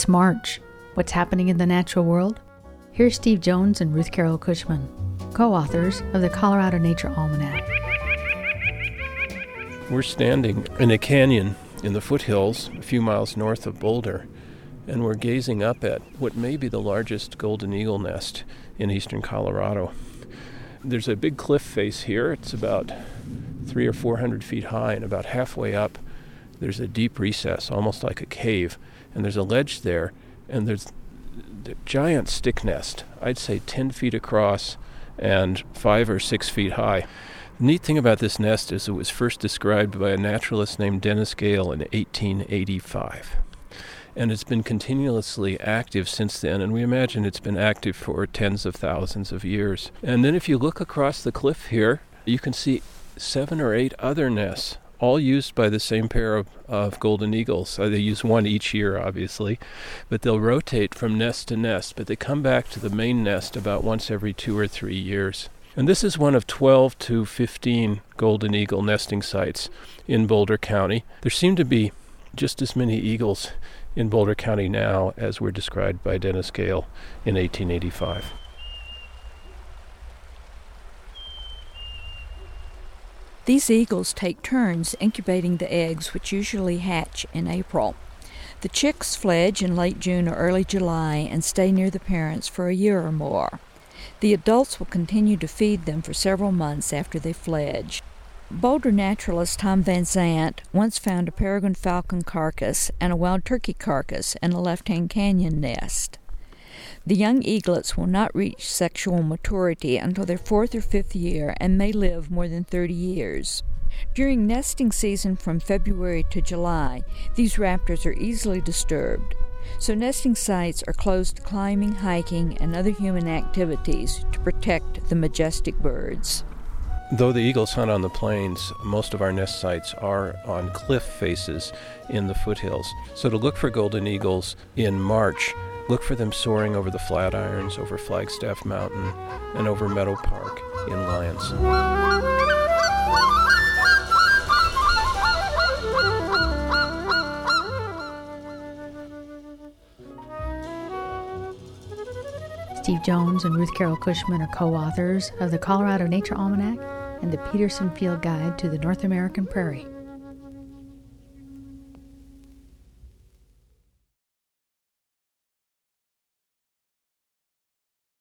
It's March. What's happening in the natural world? Here's Steve Jones and Ruth Carol Cushman, co-authors of the Colorado Nature Almanac. We're standing in a canyon in the foothills a few miles north of Boulder, and we're gazing up at what may be the largest golden eagle nest in eastern Colorado. There's a big cliff face here. It's about 300 or 400 feet high, and about halfway up there's a deep recess, almost like a cave, and there's a ledge there, and there's a giant stick nest, I'd say 10 feet across and 5 or 6 feet high. The neat thing about this nest is it was first described by a naturalist named Dennis Gale in 1885. And it's been continuously active since then, and we imagine it's been active for tens of thousands of years. And then if you look across the cliff here, you can see 7 or 8 other nests, all used by the same pair of golden eagles. They use one each year, obviously, but they'll rotate from nest to nest, but they come back to the main nest about once every 2 or 3 years. And this is one of 12 to 15 golden eagle nesting sites in Boulder County. There seem to be just as many eagles in Boulder County now as were described by Dennis Gale in 1885. These eagles take turns incubating the eggs, which usually hatch in April. The chicks fledge in late June or early July and stay near the parents for a year or more. The adults will continue to feed them for several months after they fledge. Boulder naturalist Tom Van Zandt once found a peregrine falcon carcass and a wild turkey carcass in a Left-Hand Canyon nest. The young eaglets will not reach sexual maturity until their 4th or 5th year and may live more than 30 years. During nesting season from February to July, these raptors are easily disturbed, so nesting sites are closed to climbing, hiking, and other human activities to protect the majestic birds. Though the eagles hunt on the plains, most of our nest sites are on cliff faces in the foothills. So to look for golden eagles in March, look for them soaring over the Flatirons, over Flagstaff Mountain, and over Meadow Park in Lyons. Steve Jones and Ruth Carol Cushman are co-authors of the Colorado Nature Almanac and the Peterson Field Guide to the North American Prairie.